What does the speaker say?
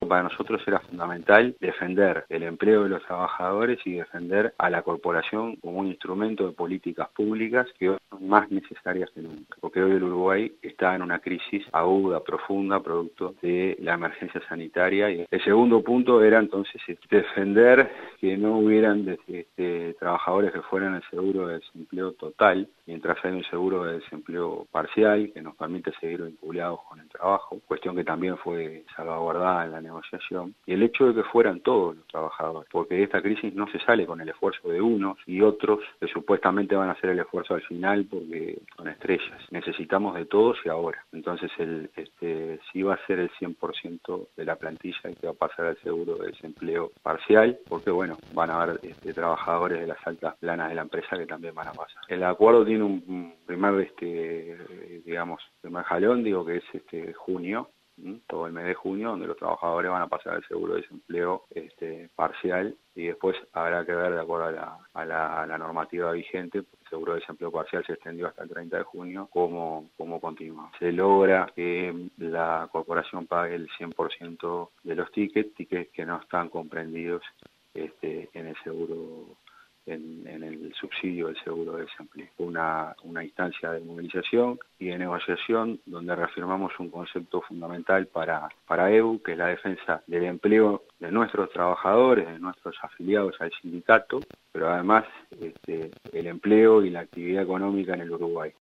Para nosotros era fundamental defender el empleo de los trabajadores y defender a la corporación como un instrumento de políticas públicas que hoy son más necesarias que nunca, porque hoy el Uruguay está en una crisis aguda, profunda, producto de la emergencia sanitaria. Y el segundo punto era entonces defender que no hubieran trabajadores que fueran el seguro de desempleo total, mientras hay un seguro de desempleo parcial que nos permite seguir vinculados con el trabajo, cuestión que también fue salvaguardada en la negociación, y el hecho de que fueran todos los trabajadores, porque de esta crisis no se sale con el esfuerzo de unos y otros que supuestamente van a hacer el esfuerzo al final porque son estrellas. Necesitamos de todos y ahora. Entonces sí va a ser el 100% de la plantilla y que va a pasar al seguro de desempleo parcial, porque bueno, van a haber trabajadores de las altas planas de la empresa que también van a pasar. El acuerdo tiene un primer primer jalón, que es junio, todo el mes de junio, donde los trabajadores van a pasar al seguro de desempleo parcial, y después habrá que ver, de acuerdo a la normativa vigente, porque el seguro de desempleo parcial se extendió hasta el 30 de junio, cómo continúa. Se logra que la corporación pague el 100% de los tickets que no están comprendidos en el seguro, en el subsidio del seguro de desempleo. Una instancia de movilización y de negociación donde reafirmamos un concepto fundamental para EBU, que es la defensa del empleo de nuestros trabajadores, de nuestros afiliados al sindicato, pero además el empleo y la actividad económica en el Uruguay.